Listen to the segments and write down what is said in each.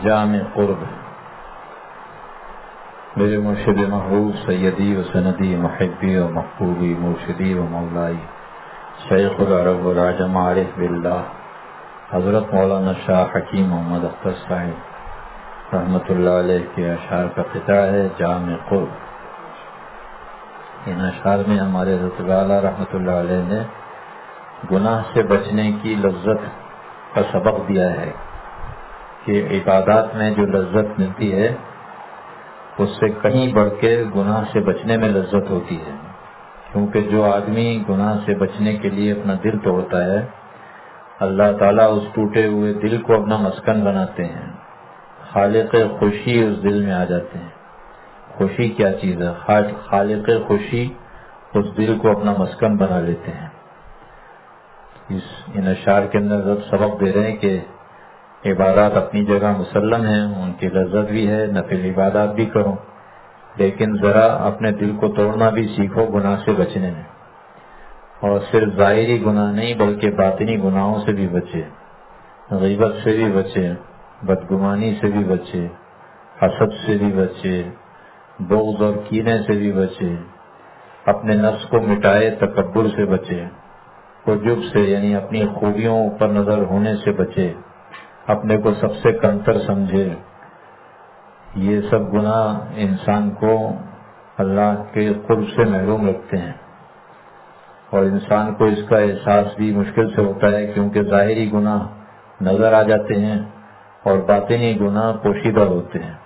جامع قرب میرے مرشد محبوب سیدی و سندی محبی و محبوبی مرشدی و مولائی شیخ العرب والعجم عارف باللہ حضرت مولانا شاہ حکیم محمد اختر صاحب رحمۃ اللہ علیہ کے اشعار کا قطع ہے جامع قرب۔ ان اشعار میں ہمارے حضرت والا رحمۃ اللہ علیہ نے گناہ سے بچنے کی لذت کا سبق دیا ہے کہ عبادات میں جو لذت ملتی ہے اس سے کہیں بڑھ کے گناہ سے بچنے میں لذت ہوتی ہے، کیونکہ جو آدمی گناہ سے بچنے کے لیے اپنا دل توڑتا ہے اللہ تعالیٰ اس ٹوٹے ہوئے دل کو اپنا مسکن بناتے ہیں، خالق خوشی اس دل میں آ جاتے ہیں۔ خوشی کیا چیز ہے؟ خالق خوشی اس دل کو اپنا مسکن بنا لیتے ہیں۔ ان اشعار کے اندر رب سبق دے رہے ہیں کہ عبادات اپنی جگہ مسلم ہیں، ان کی لذت بھی ہے، نفل عبادات بھی کرو، لیکن ذرا اپنے دل کو توڑنا بھی سیکھو گناہ سے بچنے میں، اور صرف ظاہری گناہ نہیں بلکہ باطنی گناہوں سے بھی بچے، غیبت سے بھی بچے، بدگمانی سے بھی بچے، حسد سے بھی بچے، بغض اور کینے سے بھی بچے، اپنے نفس کو مٹائے، تکبر سے بچے، عجب سے یعنی اپنی خوبیوں پر نظر ہونے سے بچے، اپنے کو سب سے کمتر سمجھے۔ یہ سب گناہ انسان کو اللہ کے قرب سے محروم رکھتے ہیں، اور انسان کو اس کا احساس بھی مشکل سے ہوتا ہے کیونکہ ظاہری گناہ نظر آ جاتے ہیں اور باطنی گناہ پوشیدہ ہوتے ہیں۔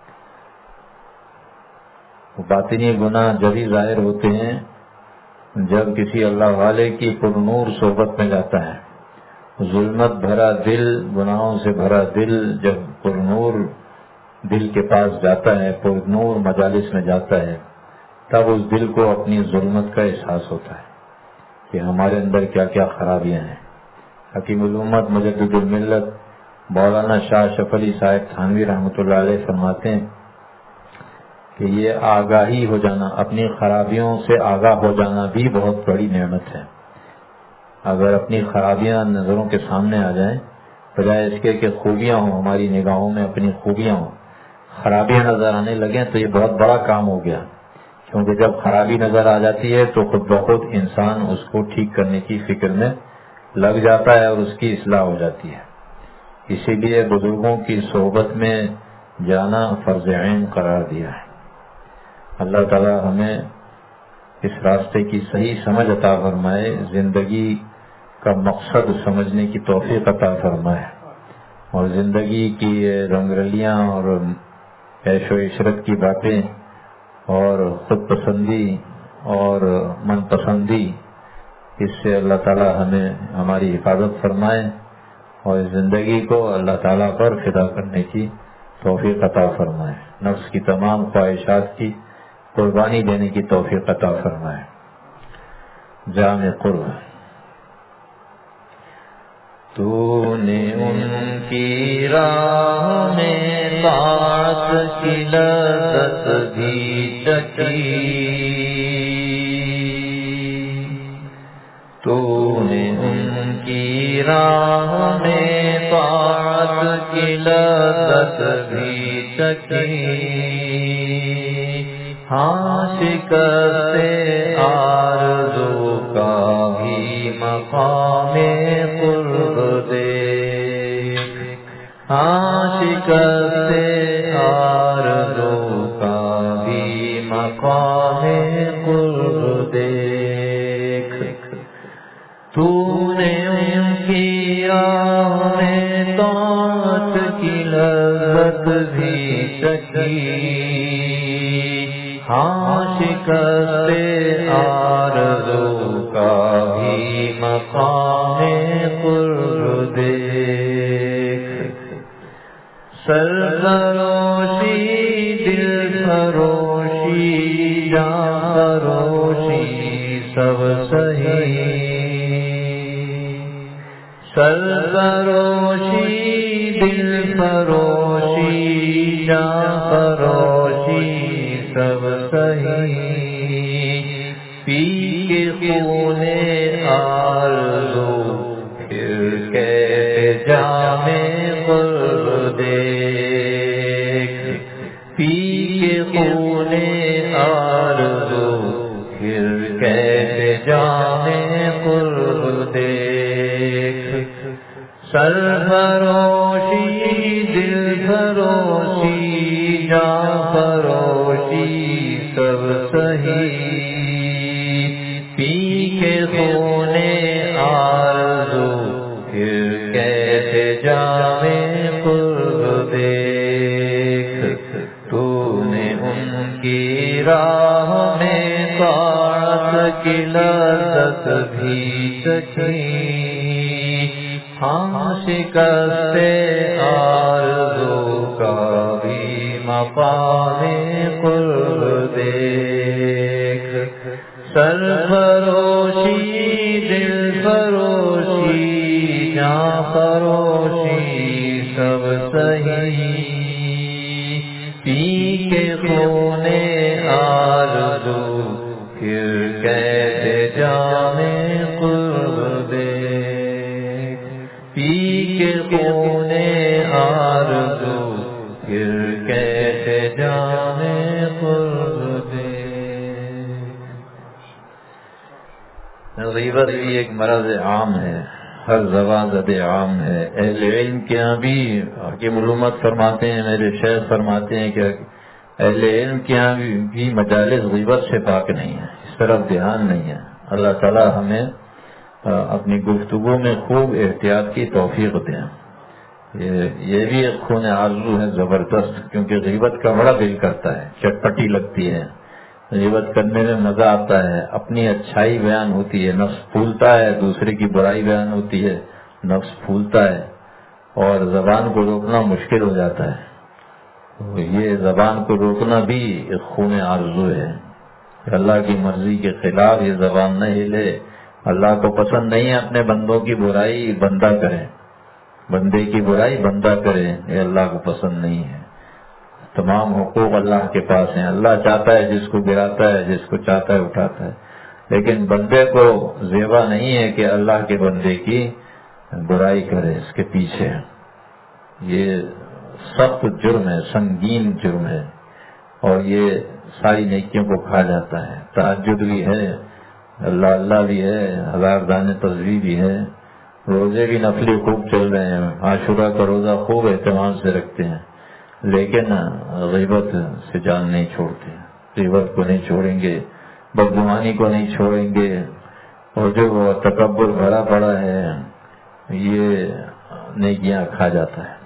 باطنی گناہ جبھی ظاہر ہوتے ہیں جب کسی اللہ والے کی پرنور صحبت میں جاتا ہے۔ ظلمت بھرا دل، گناہوں سے بھرا دل جب پرنور دل کے پاس جاتا ہے، پرنور مجالس میں جاتا ہے، تب اس دل کو اپنی ظلمت کا احساس ہوتا ہے کہ ہمارے اندر کیا کیا خرابیاں ہیں۔ حکیم الامت مجدد الملت مولانا شاہ اشرف علی صاحب تھانوی رحمۃ اللہ علیہ فرماتے ہیں کہ یہ آگاہی ہو جانا، اپنی خرابیوں سے آگاہ ہو جانا بھی بہت بڑی نعمت ہے۔ اگر اپنی خرابیاں نظروں کے سامنے آ جائیں، بجائے اس کے کہ خوبیاں ہوں، ہماری نگاہوں میں اپنی خوبیاں ہوں، خرابیاں نظر آنے لگیں تو یہ بہت بڑا کام ہو گیا، کیونکہ جب خرابی نظر آ جاتی ہے تو خود بخود انسان اس کو ٹھیک کرنے کی فکر میں لگ جاتا ہے اور اس کی اصلاح ہو جاتی ہے۔ اسی لیے بزرگوں کی صحبت میں جانا فرض عین قرار دیا ہے۔ اللہ تعالی ہمیں اس راستے کی صحیح سمجھ عطا فرمائے، زندگی کا مقصد سمجھنے کی توفیق عطا فرمائے، اور زندگی کی رنگ رلیاں اور عیش و عشرت کی باتیں اور خود پسندی اور من پسندی، اس سے اللہ تعالی ہمیں ہماری حفاظت فرمائے اور اس زندگی کو اللہ تعالیٰ پر فدا کرنے کی توفیق عطا فرمائے، نفس کی تمام خواہشات کی قربانی دینے کی توفیق عطا فرمائے۔ جامع قرب۔ تو نے ان کی راہ میں طاعت کی لذت بھی چکھی، تو نے ان کی راہ میں طاعت کی لذت بھی چکھی، ہاں شکست آرزو کا بھی مقام قرب دیکھ، ہاں شکست آرزو کا بھی مقام قرب دیکھ، تو نے ان کی راہ میں طاعت کی لذت بھی چکھی، ہاں شکست آرزو کا بھی مقام قرب دیکھ، سرفروشی دل فروشی جان فروشی سب سہی، سرفروشی دل فروشی جان فروشی سب سہی، پی کے خون آرزو پھر کیسے جامع قرب دے، سرفروشی دل فروشی جاں فروشی سب سہی پی کے خون آرزو پھر کیسے جامیں قرب دیکھ تو نے ان کی راہ میں طاعت کی لذت بھی چکھی ہم شکست آرزو کا بھی مقام قرب دیکھ سرفروشی دل فروشی جاں فروشی سب سہی پی کے خون آرزو پھر کیسے جامیں قرب دیکھ پی کے خون آرزو پھر کیسے جامیں قرب دیکھ۔ غیبت بھی ایک مرض عام ہے، ہر زبان زد عام ہے۔ اہل علم کے یہاں بھی حکیم علومت فرماتے ہیں، میرے شیخ فرماتے ہیں کہ اہل علم کے یہاں بھی مجالس غیبت سے پاک نہیں ہے، اس طرف دھیان نہیں ہے۔ اللہ تعالی ہمیں اپنی گفتگو میں خوب احتیاط کی توفیق دیں۔ یہ بھی ایک خون آرزو ہے زبردست، کیونکہ غیبت کا بڑا دل کرتا ہے، چٹپٹی لگتی ہے، غیبت کرنے میں مزہ آتا ہے، اپنی اچھائی بیان ہوتی ہے، نفس پھولتا ہے، دوسرے کی برائی بیان ہوتی ہے، نفس پھولتا ہے، اور زبان کو روکنا مشکل ہو جاتا ہے۔ تو یہ زبان کو روکنا بھی ایک خون آرزو ہے کہ اللہ کی مرضی کے خلاف یہ زبان نہ ہلے۔ اللہ کو پسند نہیں ہے اپنے بندوں کی برائی بندہ کرے، بندے کی برائی بندہ کرے، یہ اللہ کو پسند نہیں ہے۔ تمام حقوق اللہ کے پاس ہیں، اللہ چاہتا ہے جس کو گراتا ہے، جس کو چاہتا ہے اٹھاتا ہے، لیکن بندے کو زیبا نہیں ہے کہ اللہ کے بندے کی برائی کرے، اس کے پیچھے۔ یہ سخت جرم ہے، سنگین جرم ہے، اور یہ ساری نیکیوں کو کھا جاتا ہے۔ تہجد بھی ہے، اللہ اللہ بھی ہے، ہزار دانے تسبیح بھی ہے، روزے بھی نفلی خوب چل رہے ہیں، عاشورہ کا روزہ خوب اہتمام سے رکھتے ہیں، لیکن غیبت سے جان نہیں چھوڑتے، غیبت کو نہیں چھوڑیں گے، بدگمانی کو نہیں چھوڑیں گے، اور جو تکبر بھرا پڑا ہے یہ نیکیاں کھا جاتا ہے۔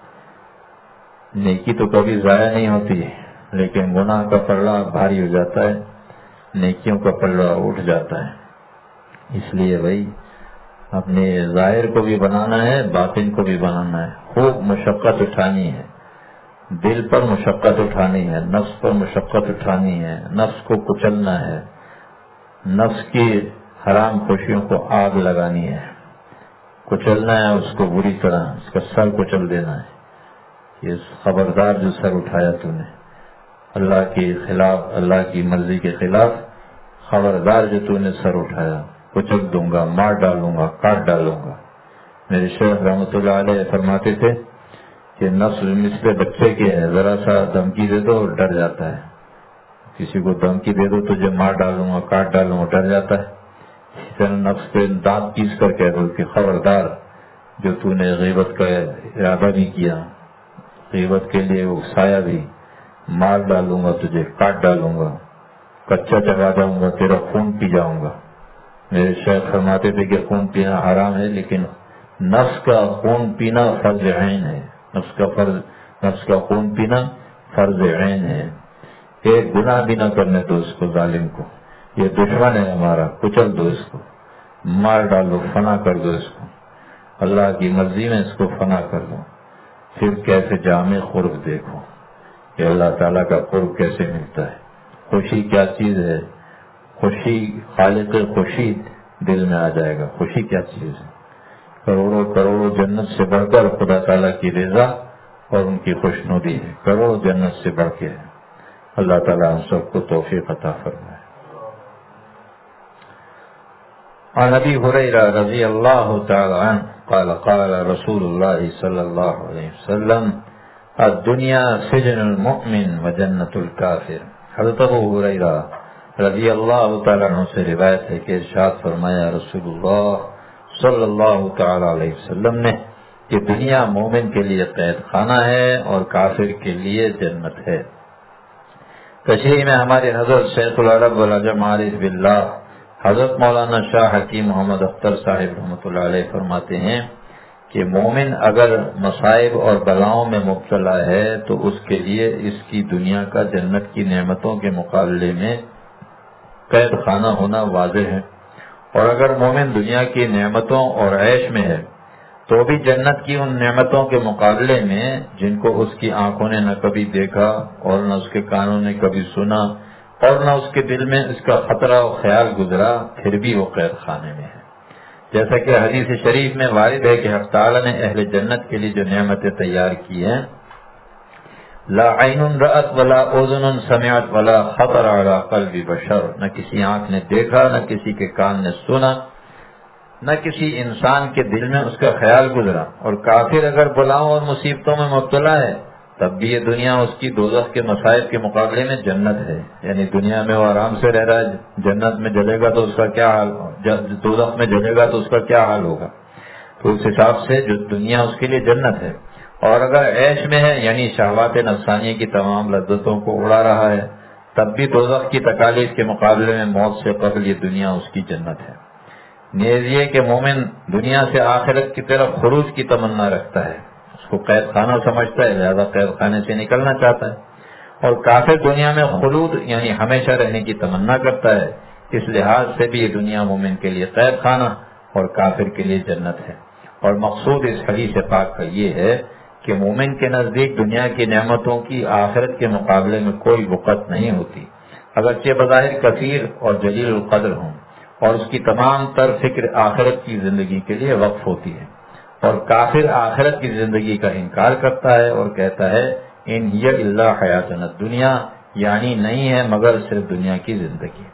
نیکی تو کبھی ضائع نہیں ہوتی، لیکن گناہ کا پلڑا بھاری ہو جاتا ہے، نیکیوں کا پلڑا اٹھ جاتا ہے۔ اس لیے بھائی اپنے ظاہر کو بھی بنانا ہے، باطن کو بھی بنانا ہے، خوب مشقت اٹھانی ہے، دل پر مشقت اٹھانی ہے، نفس پر مشقت اٹھانی ہے، نفس کو کچلنا ہے، نفس کی حرام خوشیوں کو آگ لگانی ہے، کچلنا ہے اس کو بری طرح، اس کا سر کچل دینا ہے۔ یہ خبردار جو سر اٹھایا تو نے اللہ کے خلاف، اللہ کی مرضی کے خلاف، خبردار جو تو نے سر اٹھایا، کچل دوں گا، مار ڈالوں گا، کاٹ ڈالوں گا۔ میرے شیخ رحمۃ اللہ علیہ فرماتے تھے کہ نفس مثل بچے کے ہے، ذرا سا دھمکی دے دو ڈر جاتا ہے، کسی کو دھمکی دے دو تجھے مار ڈالوں گا، کاٹ ڈالوں گا، ڈر جاتا ہے۔ اسی طرح نفس پہ دانت پیس کر کہہ دو کہ خبردار جو تو نے غیبت کا ارادہ بھی کیا، غیبت کے لیے اکسایا بھی، مار ڈالوں گا تجھے، کاٹ ڈالوں گا، کچا چبا جاؤں گا، تیرا خون پی جاؤں گا۔ میرے شیخ فرماتے تھے کہ خون پینا حرام ہے، لیکن نفس کا خون پینا فرض عین ہے، نفس کا خون پینا فرض عین ہے۔ ایک گناہ بھی نہ کرنے دو اس کو، ظالم کو، یہ دشمن ہے ہمارا، کچل دو اس کو، مار ڈالو، فنا کر دو اس کو، اللہ کی مرضی میں اس کو فنا کر دو۔ پھر کیسے جامع قرب دیکھو کہ اللہ تعالیٰ کا قرب کیسے ملتا ہے، خوشی کیا چیز ہے، خوشی خالق خوشی دل میں آ جائے گا، خوشی کیا چیز ہے، کروڑوں کروڑوں جنت سے بڑھ کر خدا تعالیٰ کی رضا اور ان کی خوشنودی ہے، کروڑوں جنت سے بڑھ کے ہے۔ اللہ تعالیٰ ہم سب کو توفیق عطا فرمائے۔ عن ابی ہریرہ رضی اللہ تعالی عنہ قال قال رسول اللہ صلی اللہ علیہ وسلم الدنیا سجن المؤمن وجنت الکافر۔ حضرت ابو ہریرہ رضی اللہ تعالیٰ عنہ سے روایت ہے کہ ارشاد فرمایا رسول اللہ صلی اللہ تعالی علیہ وسلم نے کہ دنیا مومن کے لیے قید خانہ ہے اور کافر کے لیے جنت ہے۔ تشریح میں ہمارے حضرت شیخ العرب والعجم عارف باللہ حضرت مولانا شاہ حکیم محمد اختر صاحب رحمۃ اللہ علیہ فرماتے ہیں کہ مومن اگر مصائب اور بلاؤں میں مبتلا ہے تو اس کے لیے اس کی دنیا کا جنت کی نعمتوں کے مقابلے میں قید خانہ ہونا واضح ہے، اور اگر مومن دنیا کی نعمتوں اور عیش میں ہے تو بھی جنت کی ان نعمتوں کے مقابلے میں جن کو اس کی آنکھوں نے نہ کبھی دیکھا اور نہ اس کے کانوں نے کبھی سنا اور نہ اس کے دل میں اس کا خطرہ و خیال گزرا، پھر بھی وہ قید خانے میں ہے۔ جیسا کہ حدیث شریف میں وارد ہے کہ حق تعالی نے اہل جنت کے لیے جو نعمتیں تیار کی ہیں، لا عین رأت ولا اذن سمعت ولا خطر علی قلب بشر، نہ کسی آنکھ نے دیکھا، نہ کسی کے کان نے سنا، نہ کسی انسان کے دل میں اس کا خیال گزرا۔ اور کافر اگر بلاؤں اور مصیبتوں میں مبتلا ہے تب بھی یہ دنیا اس کی دوزخ کے مصائب کے مقابلے میں جنت ہے، یعنی دنیا میں وہ آرام سے رہ رہا ہے، جنت میں جلے گا تو اس کا کیا حال، دوزخ میں جلے گا تو اس کا کیا حال ہوگا۔ تو اس حساب سے جو دنیا اس کے لیے جنت ہے، اور اگر عیش میں ہے یعنی شہوات نفسانی کی تمام لذتوں کو اڑا رہا ہے تب بھی دوزخ کی تکالیف کے مقابلے میں موت سے قبل یہ دنیا اس کی جنت ہے۔ نیز یہ کہ مومن دنیا سے آخرت کی طرف خروج کی تمنا رکھتا ہے، اس کو قید خانہ سمجھتا ہے، لہذا قید خانے سے نکلنا چاہتا ہے، اور کافر دنیا میں خلود یعنی ہمیشہ رہنے کی تمنا کرتا ہے۔ اس لحاظ سے بھی یہ دنیا مومن کے لیے قید خانہ اور کافر کے لیے جنت ہے۔ اور مقصود اس حدیث پاک کا یہ ہے کہ مومن کے نزدیک دنیا کی نعمتوں کی آخرت کے مقابلے میں کوئی وقت نہیں ہوتی، اگرچہ بظاہر کثیر اور جلیل القدر ہوں، اور اس کی تمام تر فکر آخرت کی زندگی کے لیے وقف ہوتی ہے۔ اور کافر آخرت کی زندگی کا انکار کرتا ہے اور کہتا ہے ان ہی الا حیاتنا الدنیا، یعنی نہیں ہے مگر صرف دنیا کی زندگی۔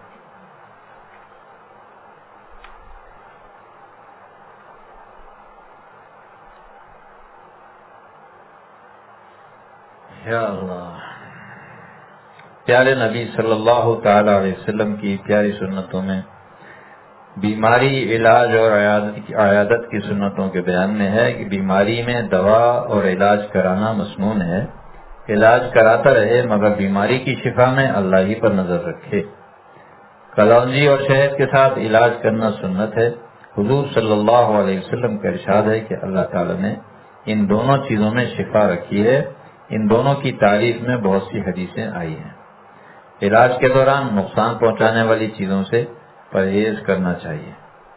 یا اللہ، پیارے نبی صلی اللہ تعالی علیہ وسلم کی پیاری سنتوں میں بیماری، علاج اور عیادت کی سنتوں کے بیان میں ہے کہ بیماری میں دوا اور علاج کرانا مسنون ہے، علاج کراتا رہے مگر بیماری کی شفا میں اللہ ہی پر نظر رکھے۔ کلونجی اور شہد کے ساتھ علاج کرنا سنت ہے۔ حضور صلی اللہ علیہ وسلم کا ارشاد ہے کہ اللہ تعالی نے ان دونوں چیزوں میں شفا رکھی ہے۔ ان دونوں کی تعریف میں بہت سی حدیثیں آئی ہیں۔ علاج کے دوران نقصان پہنچانے والی چیزوں سے پرہیز کرنا چاہیے۔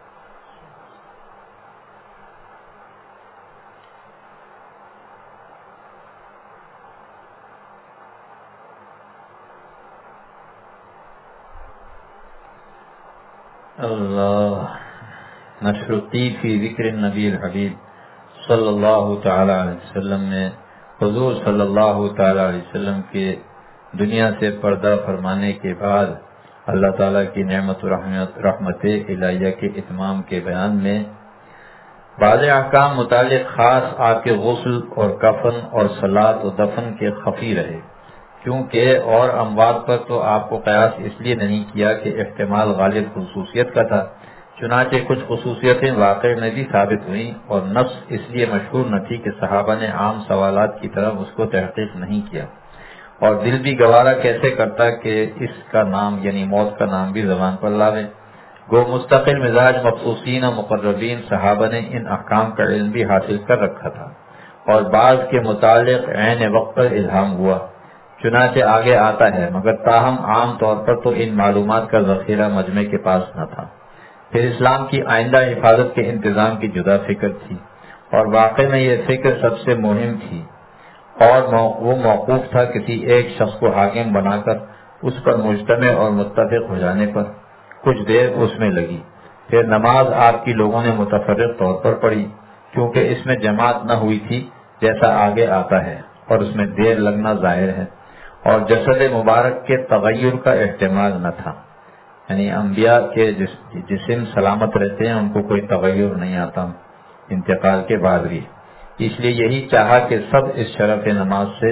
اللہ نشر الطیب فی ذکر النبی الحبیب صلی اللہ تعالی علیہ وسلم میں حضور صلی اللہ تعالی علیہ وسلم کے دنیا سے پردہ فرمانے کے بعد اللہ تعالیٰ کی نعمت و رحمت الہیہ کے اتمام کے بیان میں بعض احکام متعلق خاص آپ کے غسل اور کفن اور صلاۃ و دفن کے خفی رہے، کیونکہ اور اموات پر تو آپ کو قیاس اس لیے نہیں کیا کہ احتمال غالب خصوصیت کا تھا، چنانچہ کچھ خصوصیتیں واقع میں بھی ثابت ہوئیں، اور نفس اس لیے مشہور نہ تھی کہ صحابہ نے عام سوالات کی طرف اس کو تحقیق نہیں کیا، اور دل بھی گوارا کیسے کرتا کہ اس کا نام یعنی موت کا نام بھی زبان پر لاوے۔ گو مستقل مزاج مخصوصین و مقربین صحابہ نے ان احکام کا علم بھی حاصل کر رکھا تھا، اور بعض کے متعلق عین وقت پر الہام ہوا، چنانچہ آگے آتا ہے، مگر تاہم عام طور پر تو ان معلومات کا ذخیرہ مجمع کے پاس نہ تھا۔ پھر اسلام کی آئندہ حفاظت کے انتظام کی جدا فکر تھی، اور واقع میں یہ فکر سب سے مہم تھی، اور وہ موقوف تھا کسی ایک شخص کو حاکم بنا کر اس پر مجتمع اور متفق ہو جانے پر۔ کچھ دیر اس میں لگی، پھر نماز آپ کی لوگوں نے متفرق طور پر پڑھی، کیونکہ اس میں جماعت نہ ہوئی تھی جیسا آگے آتا ہے، اور اس میں دیر لگنا ظاہر ہے، اور جسد مبارک کے تغیر کا احتمال نہ تھا، یعنی انبیاء کے جسم سلامت رہتے ہیں، ان کو کوئی تغیر نہیں آتا انتقال کے بعد بھی، اس لیے یہی چاہا کہ سب اس شرف نماز سے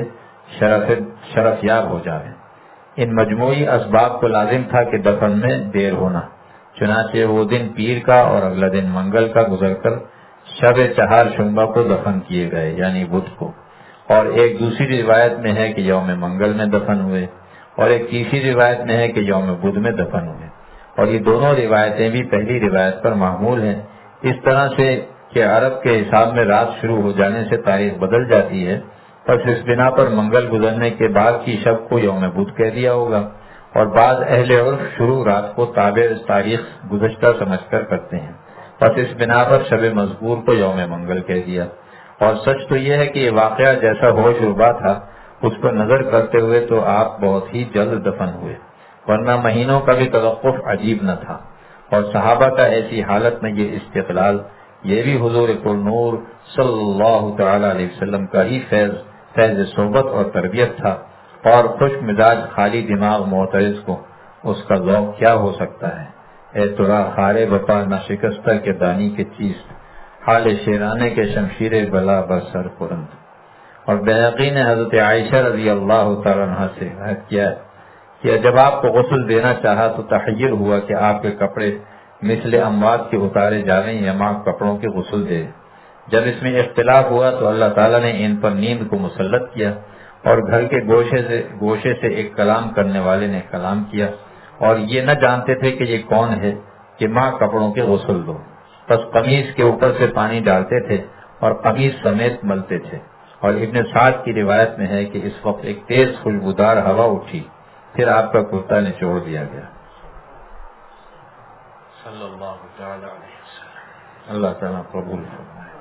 شرف یاب ہو جائے۔ ان مجموعی اسباب کو لازم تھا کہ دفن میں دیر ہونا، چنانچہ وہ دن پیر کا اور اگلا دن منگل کا گزر کر شب چہارشنبہ کو دفن کیے گئے یعنی بدھ کو، اور ایک دوسری روایت میں ہے کہ یوم منگل میں دفن ہوئے، اور ایک تیسری روایت میں ہے کہ یوم بدھ میں دفن ہوئے، اور یہ دونوں روایتیں بھی پہلی روایت پر معمول ہیں، اس طرح سے کہ عرب کے حساب میں رات شروع ہو جانے سے تاریخ بدل جاتی ہے، بس اس بنا پر منگل گزرنے کے بعد کی شب کو یوم بدھ کہہ دیا ہوگا، اور بعض اہل عرف شروع رات کو تابع تاریخ گزشتہ سمجھ کر کرتے ہیں، بس اس بنا پر شب مذکور کو یوم منگل کہہ دیا۔ اور سچ تو یہ ہے کہ یہ واقعہ جیسا ہوش ربا تھا اس پر نظر کرتے ہوئے تو آپ بہت ہی جلد دفن ہوئے، ورنہ مہینوں کا بھی توقف عجیب نہ تھا، اور صحابہ کا ایسی حالت میں یہ استقلال یہ بھی حضور پر نور صلی اللہ تعالی علیہ وسلم کا ہی فیض صحبت اور تربیت تھا، اور خوش مزاج خالی دماغ معترض کو اس کا ذوق کیا ہو سکتا ہے۔ اے ترا خارے بپا نہ شکستہ کے دانی کے چیز، حال شیرانے کے شمشیر بلا برسر پرند۔ اور بیہقی نے حضرت عائشہ رضی اللہ تعالیٰ عنہ سے روایت کیا ہے کہ جب آپ کو غسل دینا چاہا تو تحیر ہوا کہ آپ کے کپڑے مثل اموات کے اتارے جاویں یا ماں کپڑوں کے غسل دے۔ جب اس میں اختلاف ہوا تو اللہ تعالیٰ نے ان پر نیند کو مسلط کیا، اور گھر کے گوشے سے ایک کلام کرنے والے نے کلام کیا، اور یہ نہ جانتے تھے کہ یہ کون ہے کہ ماں کپڑوں کے غسل دو، بس قمیص کے اوپر سے پانی ڈالتے تھے اور قمیص سمیت ملتے تھے۔ اور ابن سعد کی روایت میں ہے کہ اس وقت ایک تیز خوشبودار ہوا اٹھی، پھر آپ کا کرتا نچوڑ دیا گیا۔ صلی اللہ تعالی علیہ وسلم۔ اللہ تعالیٰ قبول فرمائے۔